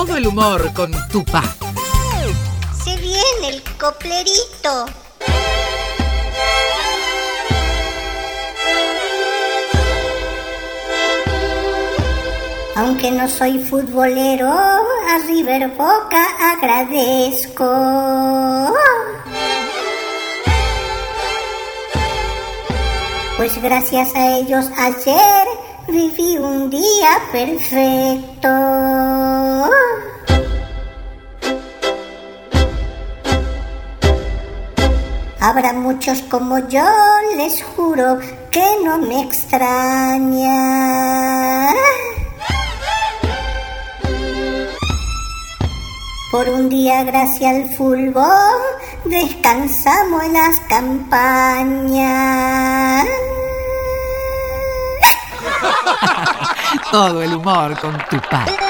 Todo el humor con Tupá. Se viene el coplerito. Aunque no soy futbolero, a River Boca agradezco. Pues gracias a ellos ayer viví un día perfecto. Habrá muchos como yo, les juro que no me extraña. Por un día, gracias al fútbol, descansamos en las campañas. Todo el humor con Tupá.